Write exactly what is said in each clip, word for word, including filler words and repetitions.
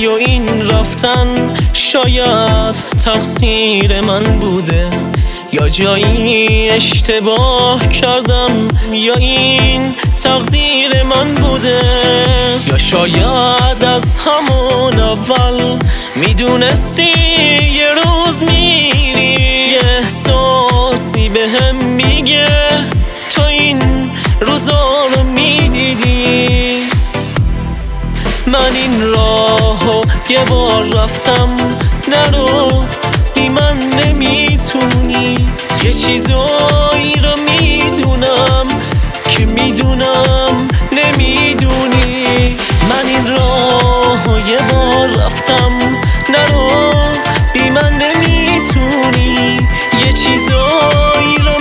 یا این رفتن شاید تقصیر من بوده، یا جایی اشتباه کردم، یا این تقدیر من بوده، یا شاید از همون اول میدونستی یه روز میری. یه احساسی به هم میگه تو این روزا رو میدیدی. من این راهو یه بار رفتم، نرو بی من نمیتونی. یه چیزایی رو میدونم که میدونم نمیدونی. من این راهو یه بار رفتم، نرو بی من نمیتونی. یه چیزایی رو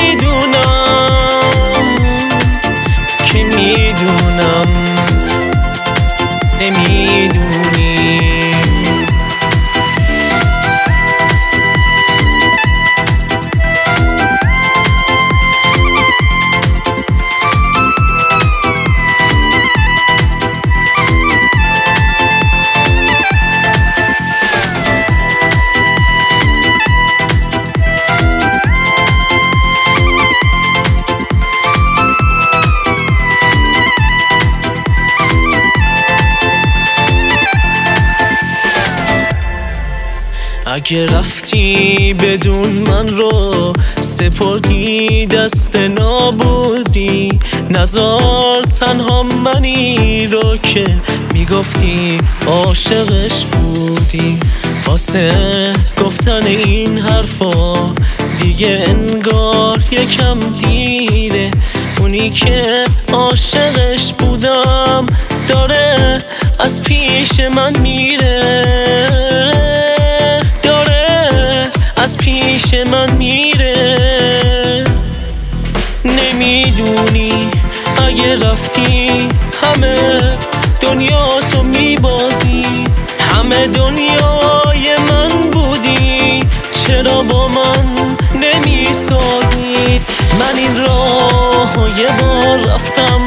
میدونم که میدونم نمیدونی. اگه رفتی بدون من رو سپردی دست نابودی، نزار تنها منی رو که میگفتی عاشقش بودی. واسه گفتن این حرفا دیگه انگار یکم دیره. اونی که عاشقش بودم داره از پیش من میره، از پیش من میره. نمیدونی اگه رفتی همه دنیا تو میبازی، همه دنیای من بودی، چرا با من نمیسازی؟ من این راهو یه بار رفتم،